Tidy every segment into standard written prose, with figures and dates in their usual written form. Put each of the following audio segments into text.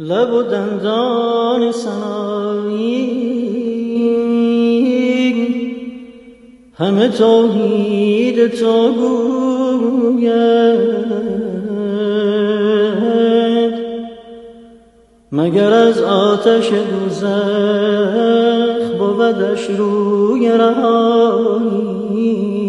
لب و دندان سنایی همه توحید تو گوید، مگر از آتش دوزخ بودش روی رهایی.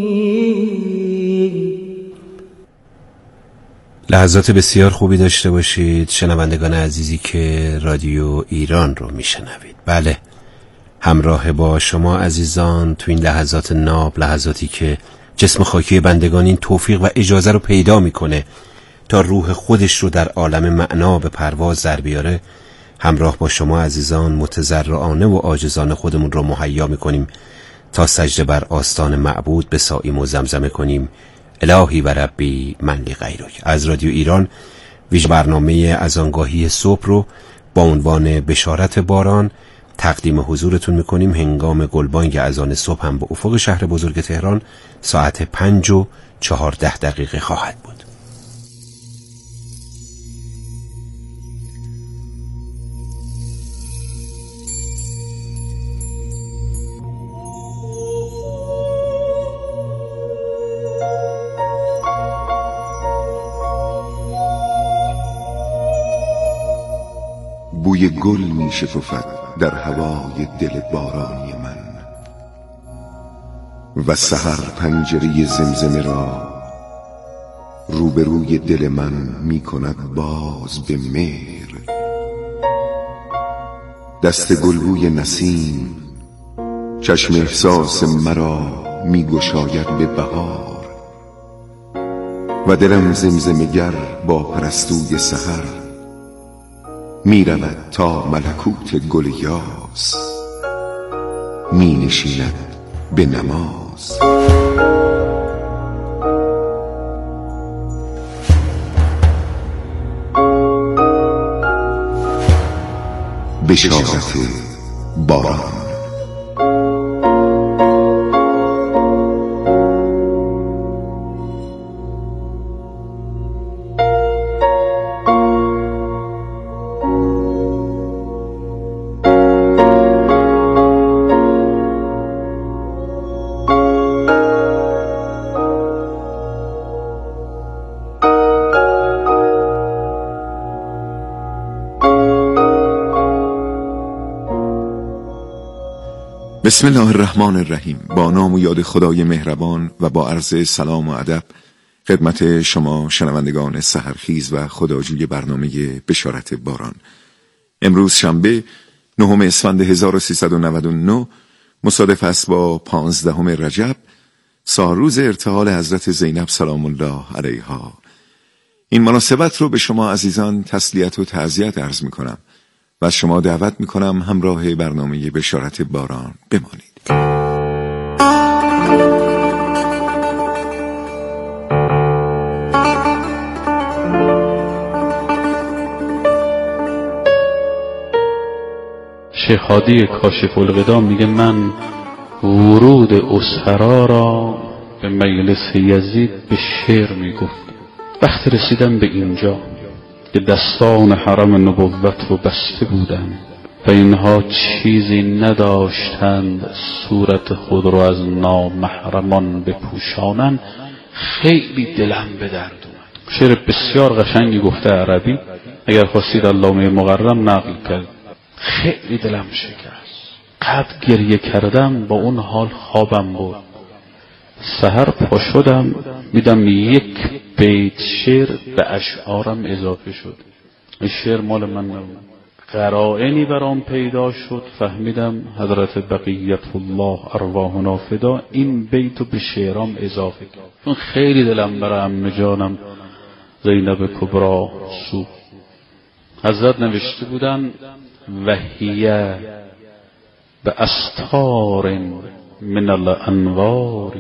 لحظات بسیار خوبی داشته باشید شنوندگان عزیزی که رادیو ایران رو میشنوید. بله، همراه با شما عزیزان تو این لحظات ناب، لحظاتی که جسم خاکی بندگان این توفیق و اجازه رو پیدا میکنه تا روح خودش رو در عالم معنا به پرواز در بیاره، همراه با شما عزیزان متضرعانه و عاجزانه خودمون رو مهیا میکنیم تا سجده بر آستان معبود بساییم و زمزمه کنیم الهی و ربی من لی غیرک. از رادیو ایران ویژه برنامه از آنگاهی صبح رو با عنوان بشارت باران تقدیم حضورتون میکنیم. هنگام گلبانگ اذان صبح هم به افق شهر بزرگ تهران ساعت 5:14 خواهد بود. بوی گل می شکفد در هوای دل بارانی من و سحر پنجره زمزمه را روبروی دل من می کند باز به مهر. دست گلبوی نسیم چشم احساس مرا می گشاید به بهار و دلم زمزمه گر با پرستوی سحر می رود تا ملکوت گل یاس می نشیند به نماز. بشارت باران. بسم الله الرحمن الرحیم. با نام و یاد خدای مهربان و با عرض سلام و ادب خدمت شما شنوندگان سحرخیز و خداجوی برنامه بشارت باران. امروز شنبه 9 اسفند 1399 مصادف است با 15 رجب، سالروز ارتحال حضرت زینب سلام الله علیها. این مناسبت رو به شما عزیزان تسلیت و تعزیت عرض می کنم و از شما دعوت می کنم همراه برنامه بشارت باران بمانید. شیخ هادی کاشف الغدا میگه من ورود اسحرا را به مجلس یزید به شعر میگفتم. وقتی رسیدم به اینجا که دستان حرم نبوت رو بسته بودند و اینها چیزی نداشتند صورت خود رو از نامحرمان بپوشانند، خیلی دلم به درد اومد. شعر بسیار قشنگی گفته عربی، اگر خواستید علامه مقرم نقل کرد. خیلی دلم شکست، قد گریه کردم، با اون حال خوابم بود. سحر پا شدم دیدم یک بیت شعر به اشعارم اضافه شد. این شعر مال من نبود. قرائنی برام پیدا شد، فهمیدم حضرت بقیت الله ارواحنا فدا این بیتو به شعرام اضافه کرد. چون خیلی دلم برای عمه جانم زینب کبرا سوخت. حضرت نوشته بودن وحیه به استار من الانوار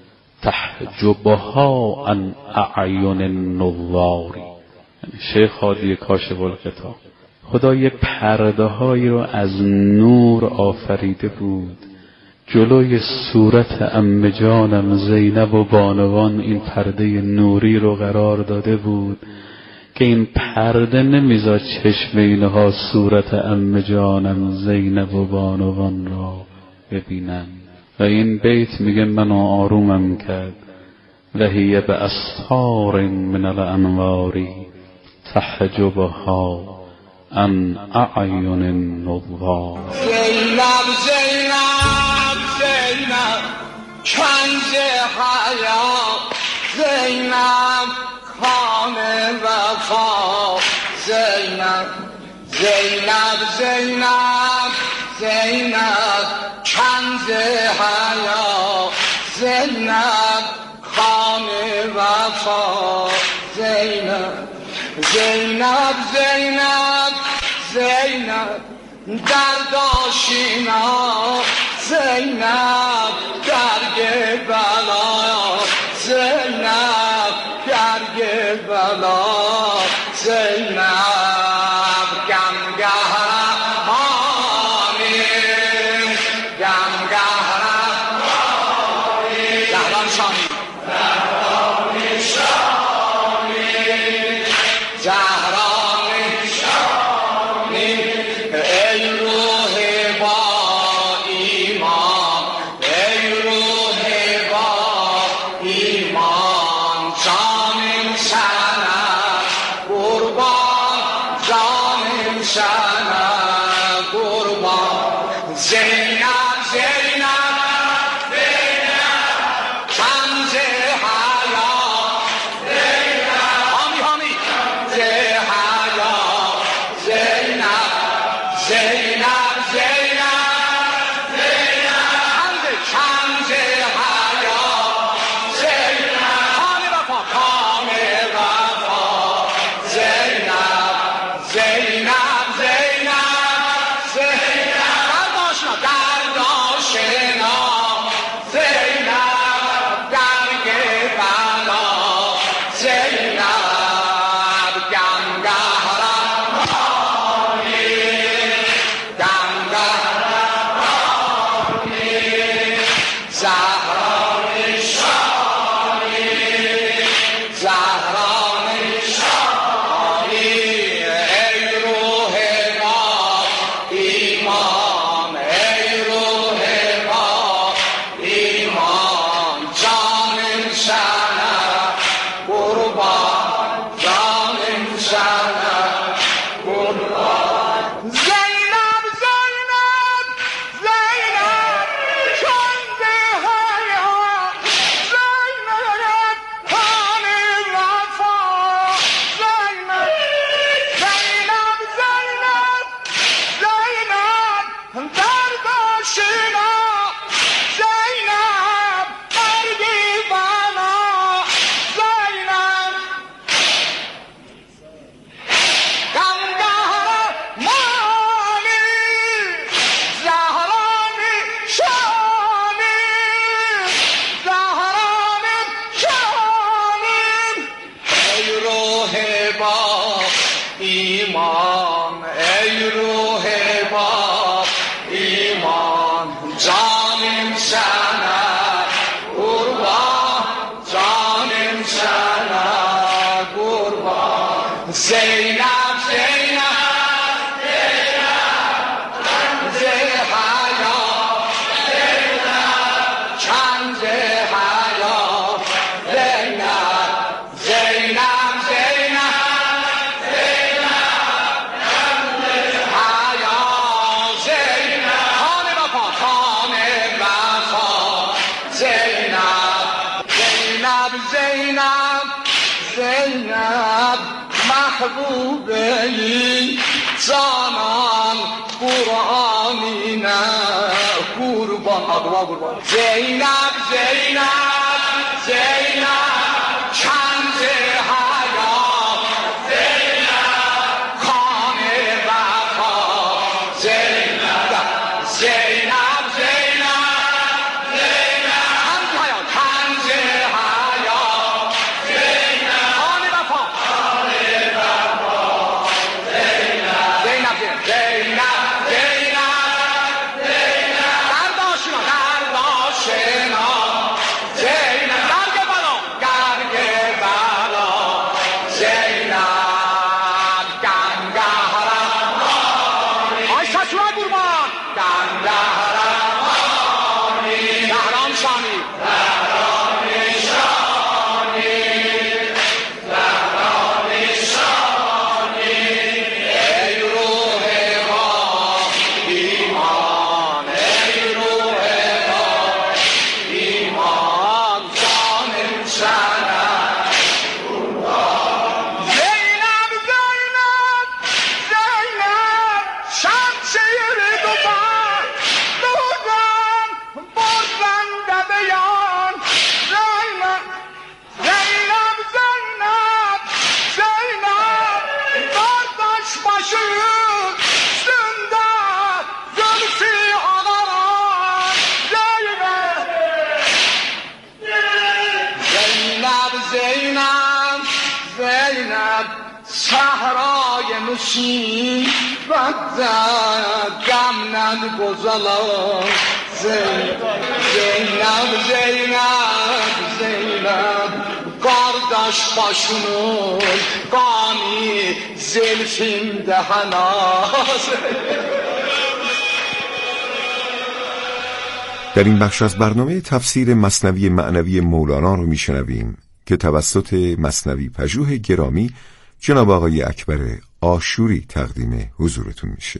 تحجبها عن اعین النظار. شیخ هادی کاشف الغدا خدا یه پرده هایی رو از نور آفریده بود، جلوی صورت عمه جانم زینب و بانوان این پرده نوری رو قرار داده بود که این پرده نمیذار چشم اینها صورت عمه جانم زینب و بانوان را ببینن. و این بیت میگه منو آرومم کرد و هی به اسطار من الانواری تحجبها عن اعین النظار. زینب زینب زینب کنز حیات، زینب کان وفا، زینب زینب زینب زینب کنز حیات، زینب کان وفا، زینب زینب زینب زینب درد آشینا، زینب درگ بلا، زینب درگ بلا، زینب گمگهرانی گمگهرانی زهران شانی زهران شانی ای روح با ایمان، ای روح با ایمان، جانم شنم قربان، جانم شنم قربان. زینب زینب زینب کنز حیات، حامی حامی حیات، زینب زینب زینب زینب کنز حیات، زینب کان وفا کان وفا، زینب زینب زینب زینب درداشنا درداشنا، زینب درگ بلا، زینب گمگهرانی گمگهرانی زهران شانی زهران شانی ای روح ما ایمان، ای روح ما ایمان، جانم شنم قربان، جانم شنم قربان. زینب زینب زینب کنز حیات، زینب کان وفا، زینب زینب زینب زینب درد آشنا، زینب درد بلا، زینب گمگهرانی زهرانی شانی زهران شانی ای روح با ایمان، ای روح با ایمان، جانم شنم قربان، جانم شنم قربان. زینب زینب زینب کنز حیات، زینب کنز حیات، زینب زینب زینب زینب کنز حیات، زینب کان وفا کان وفا، زینب زینب زینب زینب محبوبه ای جانان قرآنی نه قربان قربان. زینب زینب زینب کنز حیات، زینب کان وفا، زینب زینب زینب زینب کنز حیات، زینب کان وفا، زینب زینب زینب درداشنا درداشنا، زینب در صحرای نشین و غم نگذار Zeynep kardeş başının gani zülfinde hanas. در این بخش از برنامه تفسیر مثنوی معنوی مولانا رو میشنویم که توسط مثنوی پژوه گرامی جناب آقای اکبر آشوری تقدیم حضورتون میشه.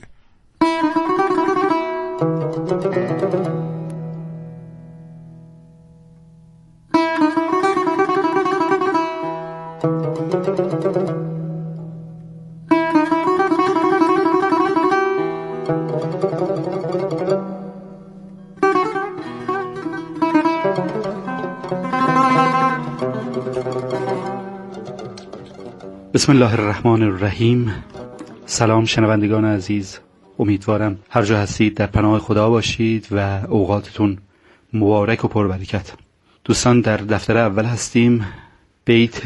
بسم الله الرحمن الرحیم. سلام شنوندگان عزیز، امیدوارم هر جا هستید در پناه خدا باشید و اوقاتتون مبارک و پربرکت. دوستان در دفتر اول هستیم، بیت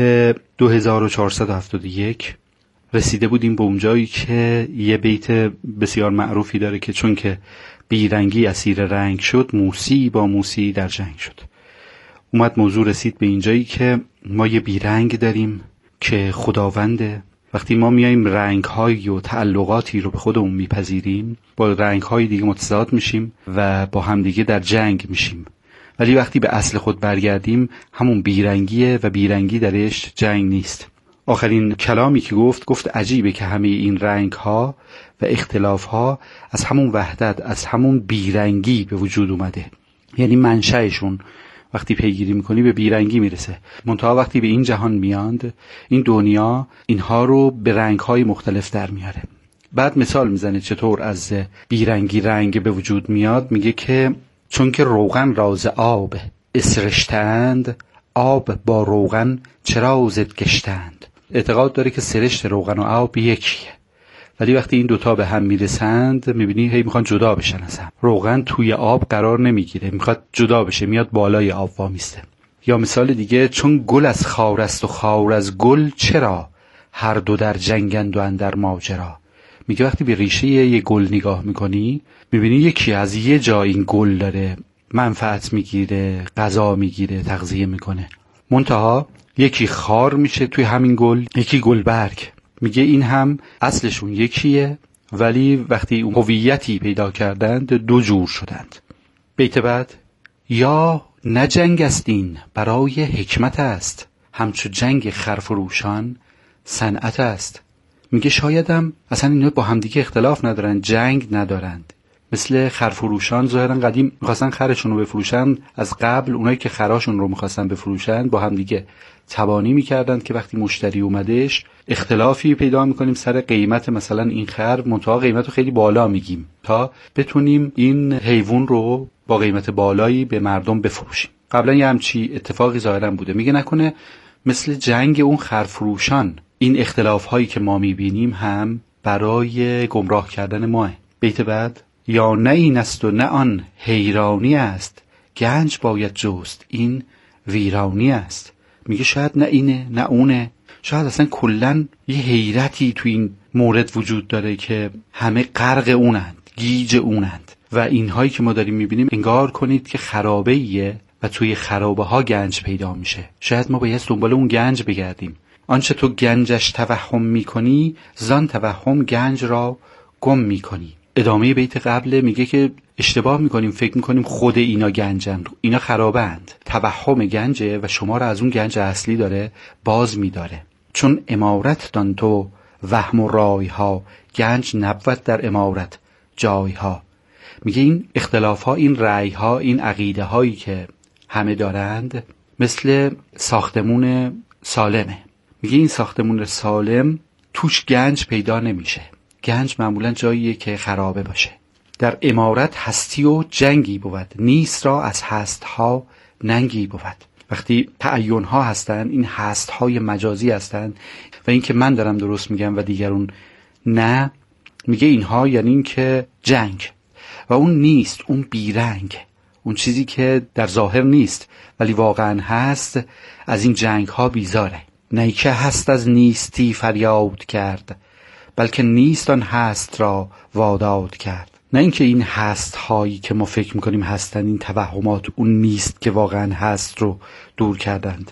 2471 رسیده بودیم به اونجایی که یه بیت بسیار معروفی داره که چون که بیرنگی اسیر رنگ شد، موسی با موسی در جنگ شد. اومد موضوع رسید به اینجایی که ما یه بیرنگ داریم که خداونده. وقتی ما میایم رنگ‌هایی و تعلقاتی رو به خودمون میپذیریم، با رنگ‌های دیگه متضاد میشیم و با همدیگه در جنگ میشیم. ولی وقتی به اصل خود برگردیم، همون بیرنگیه و بیرنگی درش جنگ نیست. آخرین کلامی که گفت عجیبه که همه این رنگ‌ها و اختلاف‌ها از همون وحدت، از همون بیرنگی به وجود اومده. یعنی منشأشون وقتی پیگیری میکنی به بیرنگی میرسه. منتها وقتی به این جهان میاند، این دنیا اینها رو به رنگ‌های مختلف در میاره. بعد مثال میزنه چطور از بیرنگی رنگ به وجود میاد. میگه که چون که روغن راز آب اسرشتند، آب با روغن چرا زد گشتند. اعتقاد داره که سرشت روغن و آب یکیه، ولی وقتی این دوتا به هم میرسند میبینی هی میخوان جدا بشن. اصلا روغن توی آب قرار نمیگیره، میخواد جدا بشه، میاد بالای آب وامیسته. یا مثال دیگه، چون گل از خار است و خار از گل چرا، هر دو در جنگند و اندر ماجرا. میگه وقتی به ریشه یه گل نگاه میکنی، میبینی یکی از یه جا این گل داره منفعت میگیره، غذا میگیره، تغذیه میکنه، منتها یکی خار میشه توی همین گل، یکی گلبرگ. میگه این هم اصلشون یکیه، ولی وقتی اون هویتی پیدا کردند دو جور شدند. بیت بعد، یا نه جنگ است این برای حکمت است، همچو جنگ خرفروشان صنعت است. میگه شایدم اصلا اینا با همدیگه اختلاف ندارن، جنگ ندارند. مثل خرفروشان ظاهرا قدیم میخواستن خرشون رو بفروشن، از قبل اونایی که خراشون رو میخواستن بفروشن با همدیگه تبانی میکردند که وقتی مشتری اومدش اختلافی پیدا میکنیم سر قیمت مثلا این خر، منتها قیمت رو خیلی بالا میگیم تا بتونیم این حیوان رو با قیمت بالایی به مردم بفروشیم. قبلا یه همچی اتفاقی ظاهرا بوده. میگه نکنه مثل جنگ اون خرفروشان این اختلاف هایی که ما میبینیم هم برای گمراه کردن ماه. بیت بعد، یا نه این است و نه آن حیرانی است، گنج باید جست این ویرانی است. میگه شاید نه اینه نه اونه، شاید اصلا کلن یه حیرتی تو این مورد وجود داره که همه غرق اونند، گیج اونند و اینهایی که ما داریم میبینیم انگار کنید که خرابه ایه و توی خرابه ها گنج پیدا میشه. شاید ما باید دنبال اون گنج بگردیم. آنچه تو گنجش توهم میکنی، زان توهم گنج را گم میکنی. ادامه بیت قبل میگه که اشتباه میکنیم، فکر میکنیم خود اینا گنجن، اینا خرابند. توهم گنجه و شما را از اون گنج اصلی داره باز میداره. چون امارت دان تو وهم و رای ها، گنج نبود در امارت جای ها. میگه این اختلاف ها، این رای ها، این عقیده هایی که همه دارند مثل ساختمون سالمه. میگه این ساختمون سالم توش گنج پیدا نمیشه. گنج معمولا جاییه که خرابه باشه. در امارت هستی و جنگی بود، نیست را از هست ها ننگی بود. وقتی تعین ها هستن، این هست های مجازی هستن و این که من دارم درست میگم و دیگرون نه، میگه اینها یعنی این که جنگ و اون نیست، اون بیرنگ، اون چیزی که در ظاهر نیست ولی واقعا هست، از این جنگ ها بیزاره. نه که هست از نیستی فریاد کرد، بلکه نیست آن هست را واداد کرد. نه اینکه این هست هایی که ما فکر میکنیم هستن، این توهمات، اون نیست که واقعا هست رو دور کردند،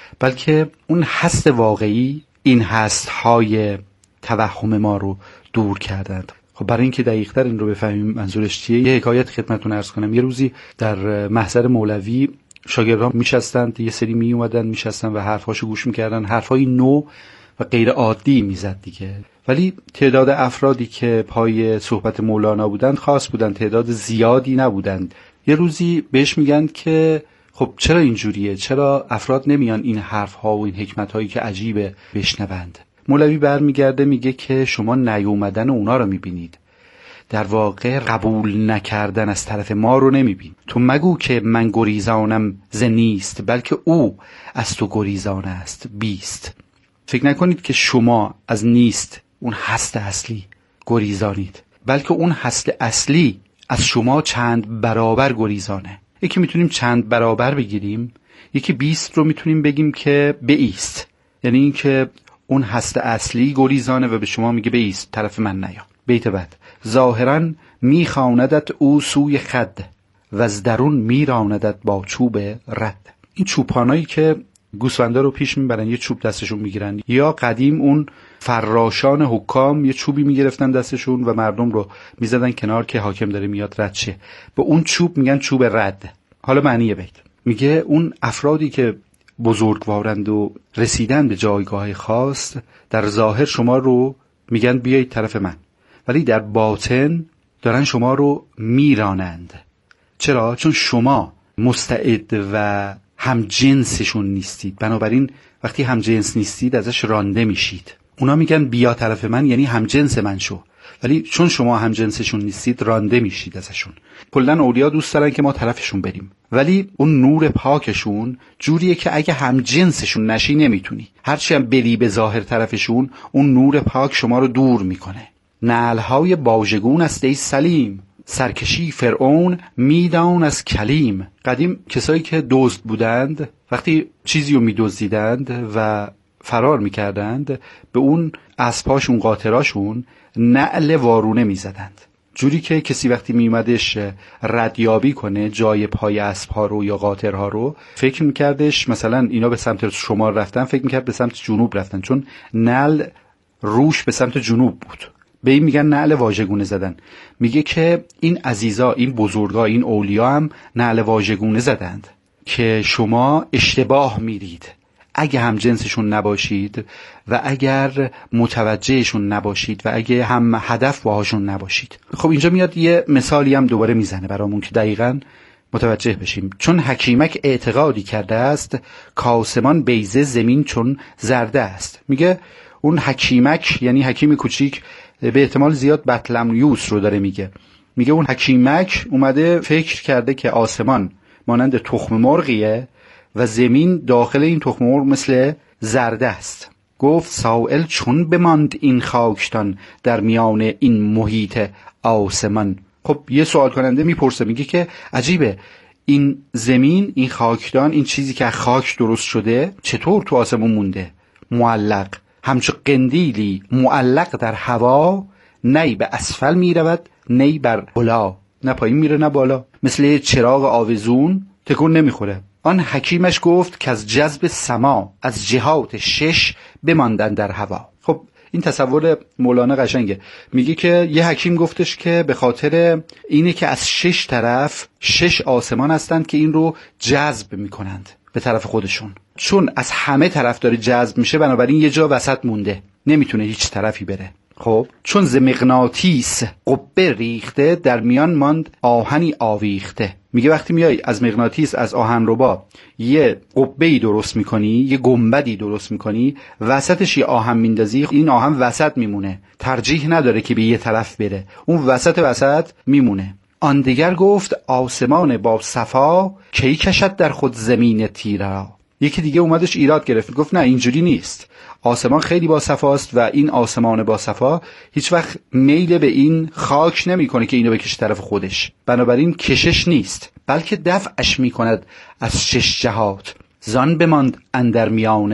بلکه اون هست واقعی این هست های توهم ما رو دور کردند. خب برای اینکه دقیق‌تر این رو بفهمیم منظورش چیه، یه حکایت خدمتتون عرض کنم. یه روزی در محضر مولوی شاگردان میشستند، یه سری می اومدن میشستن و حرفاشو گوش میکردن، حرفای نو و غیر عادی میزد دیگه. ولی تعداد افرادی که پای صحبت مولانا بودند خاص بودند، تعداد زیادی نبودند. یه روزی بهش میگن که خب چرا اینجوریه، چرا افراد نمیان این حرفها و این حکمتهایی که عجیبه بشنوند؟ مولوی برمیگرده میگه که شما نیومدن اونا رو میبینید، در واقع قبول نکردن از طرف ما رو نمیبین. تو مگو که من گریزانم ز نیست، بلکه او از تو گریزان است بیست. فکر نکنید که شما از نیست، اون هست اصلی گریزانید، بلکه اون هست اصلی از شما چند برابر گریزانه. یکی میتونیم چند برابر بگیریم، یکی 20 رو میتونیم بگیم که بایست، یعنی این که اون هست اصلی گریزانه و به شما میگه بایست، طرف من نیا. بیت بعد: ظاهرا میخواندت او سوی خد، و از درون میراندت با چوب رد. این چوپانایی که گوسفندا رو پیش میبرن یه چوب دستشون میگیرن، یا قدیم اون فراشان حکام یه چوبی میگرفتن دستشون و مردم رو میزدن کنار که حاکم داره میاد رد شه، به اون چوب میگن چوب رد. حالا معنی بیت میگه اون افرادی که بزرگوارند و رسیدن به جایگاه خاص، در ظاهر شما رو میگن بیایید طرف من، ولی در باطن دارن شما رو میرانند. چرا؟ چون شما مستعد و هم جنسشون نیستید، بنابراین وقتی هم جنس نیستید ازش رانده میشید. اونا میگن بیا طرف من، یعنی هم جنس من شو، ولی چون شما هم جنسشون نیستید رانده میشید ازشون. کلا اولیا دوست دارن که ما طرفشون بریم، ولی اون نور پاکشون جوریه که اگه هم جنسشون نشی نمیتونی، هرچی هم بری به ظاهر طرفشون، اون نور پاک شما رو دور میکنه. نعلهای باژگون است ای سلیم، سرکشی فرعون میدان از کلیم. قدیم کسایی که دزد بودند وقتی چیزی رو میدزدیدند و فرار میکردند، به اون اسباشون قاطراشون نعل وارونه میزدند، جوری که کسی وقتی میومدش ردیابی کنه جای پای اسبها رو یا قاطرها رو، فکر میکردش مثلا اینا به سمت شمال رفتن، فکر میکرد به سمت جنوب رفتن، چون نعل روش به سمت جنوب بود. به این میگن نعل واژگونه زدن. میگه که این عزیزا، این بزرگا، این اولیا هم نعل واژگونه زدند که شما اشتباه میرید اگه هم جنسشون نباشید و اگر متوجهشون نباشید و اگه هم هدف باهاشون نباشید. خب اینجا میاد یه مثالی هم دوباره میزنه برامون که دقیقاً متوجه بشیم. چون حکیمک اعتقادی کرده است، کاسمان بیزه زمین چون زرده است. میگه اون حکیمک یعنی حکیم کوچیک، به احتمال زیاد بطلمیوس رو داره میگه. میگه اون حکیمک اومده فکر کرده که آسمان مانند تخم مرغیه و زمین داخل این تخم مرغ مثل زرده است. گفت سائل چون بماند این خاکستان در میان این محیط آسمان. خب یه سوال کننده میپرسه، میگه که عجیبه این زمین، این خاکدان، این چیزی که خاک درست شده چطور تو آسمون مونده معلق، همچو قندیلی معلق در هوا، نی به اسفل میرود نی بر بالا، نه پایین میره نه بالا، مثل چراغ آویزون تکون نمیخوره. آن حکیمش گفت که از جذب سما از جهات 6 بماندن در هوا. خب این تصور مولانا قشنگه. میگه که یه حکیم گفتش که به خاطر اینه که از 6 طرف 6 آسمان هستند که این رو جذب میکنند به طرف خودشون. چون از همه طرف داره جذب میشه، بنابراین یه جا وسط مونده، نمیتونه هیچ طرفی بره. خب چون ز مغناطیس قبه ریخته، در میان ماند آهنی آویخته. میگه وقتی میای از مغناطیس، از آهنربا یه قبه‌ای درست میکنی، یه گنبدی درست میکنی، وسطش یه آهن میندازی، این آهن وسط میمونه، ترجیح نداره که به یه طرف بره، اون وسط میمونه. آن دیگر گفت آسمان با صفا، کی کشد در خود زمین تیرا. یکی دیگه اومدش ایراد گرفت، گفت نه اینجوری نیست، آسمان خیلی با صفاست و این آسمان با صفا هیچ وقت میل به این خاک نمیکنه که اینو بکشه طرف خودش، بنابراین کشش نیست، بلکه دفعش میکند از 6 جهات. زان بماند اندر میان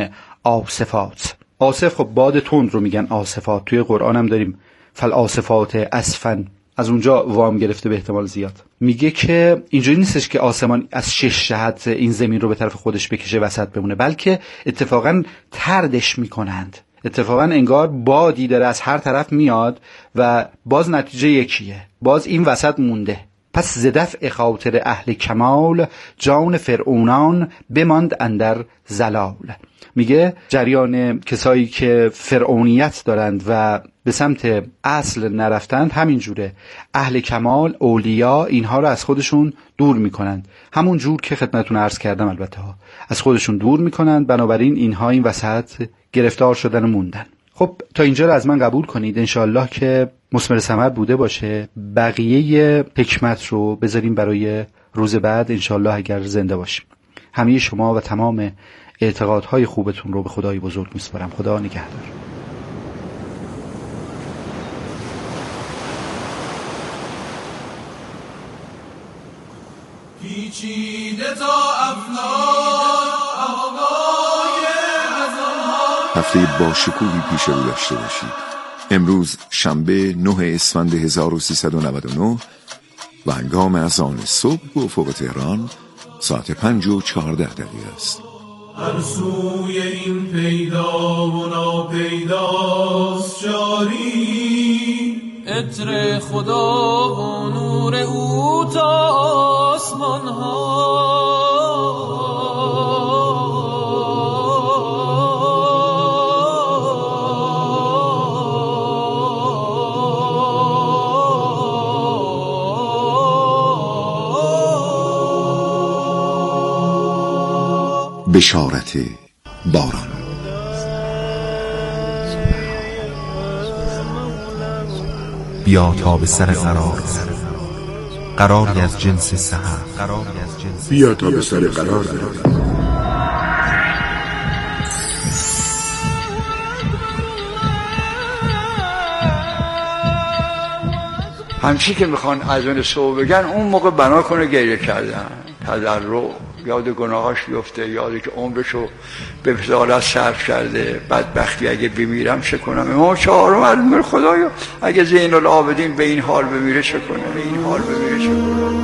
آصفات. آصف خب باد تند رو میگن آصفات. توی قرآن هم داریم فالآصفات عصفا، از اونجا وام گرفته به احتمال زیاد. میگه که اینجوری نیستش که آسمان از 6 جهت این زمین رو به طرف خودش بکشه وسط بمونه، بلکه اتفاقا طردش میکنند. اتفاقا انگار بادی داره از هر طرف میاد و باز نتیجه یکیه، باز این وسط مونده. پس ز دفع خاطر اهل کمال، جان فرعونان بماند اندر زلال. میگه جریان کسایی که فرعونیت دارند و به سمت اصل نرفتند همینجوره. اهل کمال، اولیا، اینها رو از خودشون دور میکنند، همون جور که خدمتتون عرض کردم البته ها، از خودشون دور میکنند. بنابراین اینها این وسط گرفتار شدن و موندن. خب تا اینجا رو از من قبول کنید، انشالله که مثمر ثمر بوده باشه. بقیه حکمت رو بذاریم برای روز بعد انشالله اگر زنده باشیم. همه شما و تمام اعتقادهای خوبتون رو به خدای بزرگ میسپارم. خدا نگهدار. هفته با شکوهی پیش رو داشته باشید. امروز شنبه 9 اسفند 1399 و هنگام اذان صبح به افق تهران ساعت 5:14 است. هر سوی این پیدا و ناپیداست جاری، عطر خدا و نور او تا آسمان ها. بشارت باران. بیا تا به سر قراری از جنس سحر، بیا تا به سر قرار برویم. همچی که میخوان اذان صبح بگن اون موقع بنا کنه گریه کردن، تضرع، یاد گناهاش بیفته، یادی که عمرشو به بضالت صرف کرده، بدبختی اگه بمیرم چه کنم. امام چهارم عالم خدایا اگه زین العابدین به این حال بمیره چه کنه، به این حال بمیره چه کنه.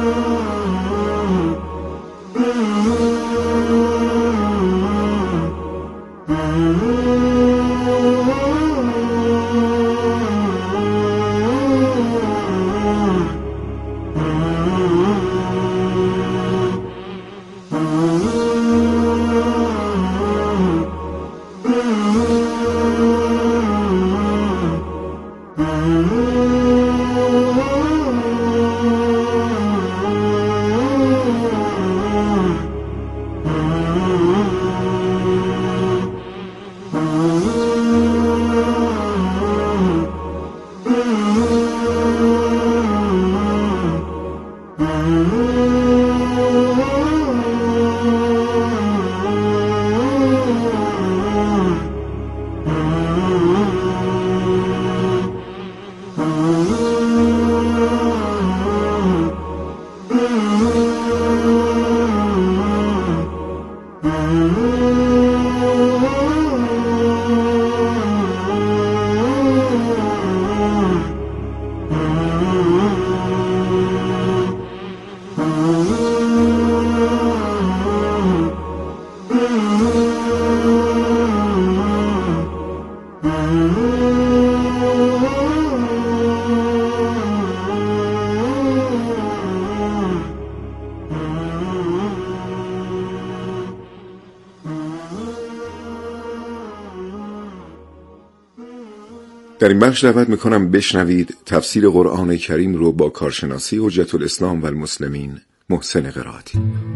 در این بخش دعوت میکنم بشنوید تفسیر قرآن کریم رو با کارشناسی حجت الاسلام و المسلمین محسن قرائتی.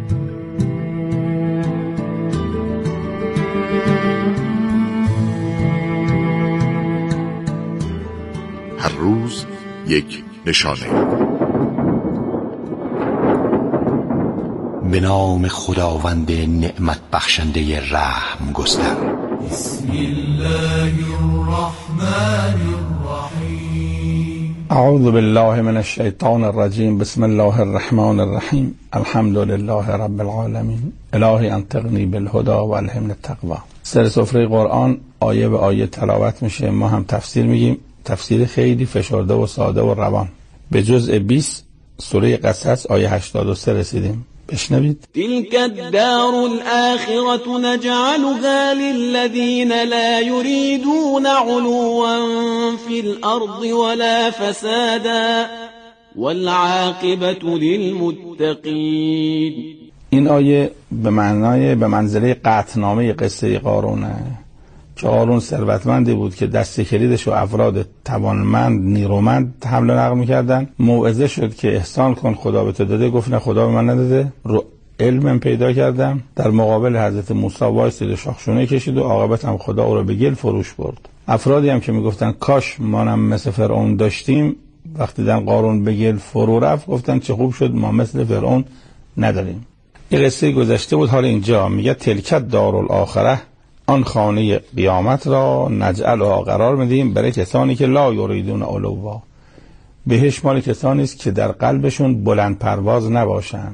هر روز یک نشانه. به نام خداوند نعمت بخشنده رحم گستر. بسم الله الرحمن الرحیم. اعوذ بالله من الشیطان الرجیم. بسم الله الرحمن الرحیم. الحمد لله رب العالمین. الهی انطقنی بالهدى و الهمنی التقوی. سر سفره قرآن آیه به آیه تلاوت میشه، ما هم تفسیر میگیم، تفسیر خیلی فشرده و ساده و روان. به جزء 20 سوره قصص آیه 83 رسیدیم. بشنوید. تلك الدار الآخرة نجعلها للذين لا يريدون علوا في الأرض ولا فسادا والعاقبة للمتقين. این آیه به منزله قطعنامه قصه قارونه که قارون ثروتمندی بود که دست کلیدش و افراد توانمند نیرومند حمل و نقل می‌کردن. موعظه شد که احسان کن، خدا به تو داده. گفت نه، خدا به من نداده، رو علمم پیدا کردم. در مقابل حضرت موسی وایسید و شاخشونه کشید و عاقبت هم خدا او رو به گل فروش برد. افرادی هم که میگفتن کاش مانم مثل فرعون داشتیم، وقتی دیدن قارون به گل فرو رفت گفتن چه خوب شد ما مثل فرعون نداریم. این قصه گذشته بود. حالا اینجا میگه تلکت دارالآخره، آن خانه قیامت را نجعلها قرار میدیم برای کسانی که لا یریدون علوا. بهش مال کسانی است که در قلبشون بلند پرواز نباشن،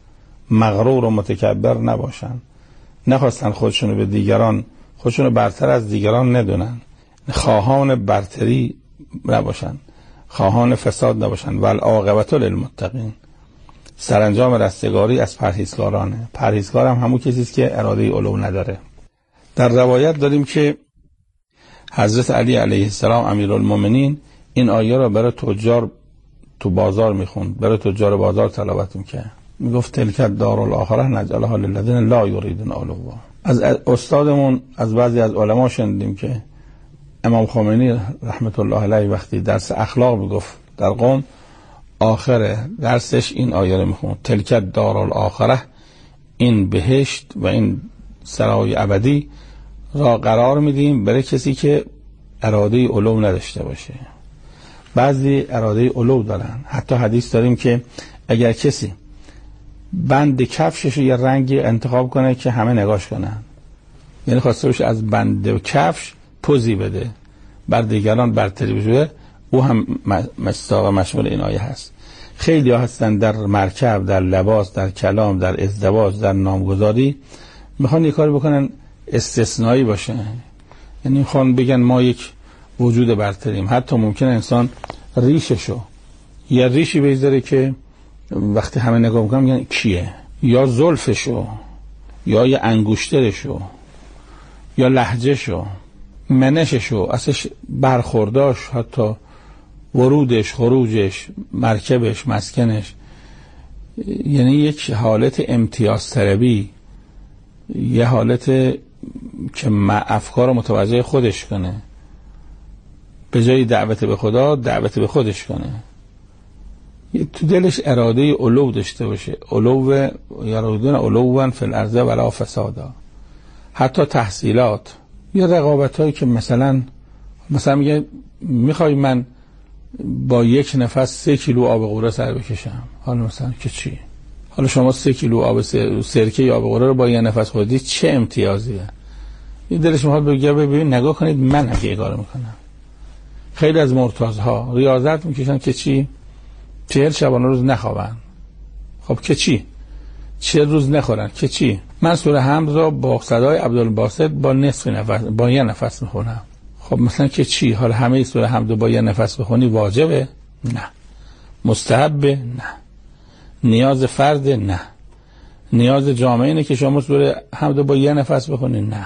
مغرور و متکبر نباشن، نخواستن خودشونو به دیگران، خودشونو برتر از دیگران ندونن، خواهان برتری نباشن، خواهان فساد نباشن. والعاقبة للمتقین، سرانجام رستگاری از پرهیزکارانه. پرهیزکار هم همون کسی است که اراده علو نداره. در روایت داریم که حضرت علی علیه السلام امیرالمومنین این آیه را برای تجار تو بازار میخوند، برای تجار بازار تلاوت میکرد. میگفت تلک دارالآخره نجعلها للذین لا یریدون علوا. از استادمون از بعضی از علما شنیدیم که امام خمینی رحمت الله علیه وقتی درس اخلاق میگفت در قم، آخر درسش این آیه رو میخوند، تلک دارالآخره، این بهشت و این سرای ابدی را قرار میدیم برای کسی که اراده علو نداشته باشه. بعضی اراده علو دارن. حتی حدیث داریم که اگر کسی بند کفشش یه رنگی انتخاب کنه که همه نگاش کنن، یعنی خواسته باشه از بند کفش پوزی بده بر دیگران برتری بشه، او هم مستاق مشمول این آیه هست. خیلی ها هستن در مرکب، در لباس، در کلام، در ازدواج، در نامگذاری میخوان یک کاری بکنن استثنایی باشه، یعنی میخوان بگن ما یک وجود برتریم. حتی ممکنه انسان ریششو یا ریشی بذاره که وقتی همه نگاه میکنن میگن کیه، یا زلفشو یا یه انگشترشو یا لهجهشو، منششو، اصلش برخورداش، حتی ورودش، خروجش، مرکبش، مسکنش، یعنی یک حالت امتیاز طلبی، یه حالت که افکار متوجه خودش کنه، به جای دعوت به خدا دعوت به خودش کنه، تو دلش اراده علو داشته باشه. علو یرودون علوا فی الارض ولا فسادا. حتی تحصیلات یا رقابت هایی که مثلا میگه میخوای من با یک نفس 3 کیلو آب قوره سر بکشم، حالا مثلا که چی؟ حالا شما 3 کیلو آب سرکه یا آب قوره رو با یک نفس خودی چه امتیازیه؟ این دلش میخواد بگه ببین نگاه کنید من اگه کارو میکنم. خیلی از مرتضها ریاضت میکشن که چی؟ 40 شبانه روز نخوابن. خب که چی؟ 40 روز نخورن که چی؟ من سوره حمد را با صدای عبدالباسط با نصف نفس، با یه نفس میخونم. خب مثلا که چی؟ حالا همه سوره حمد با یه نفس بخونی واجبه؟ نه. مستحبه؟ نه. نیاز فرد؟ نه. نیاز جامعه اینه که شما سوره حمد با یه نفس بخونی؟ نه.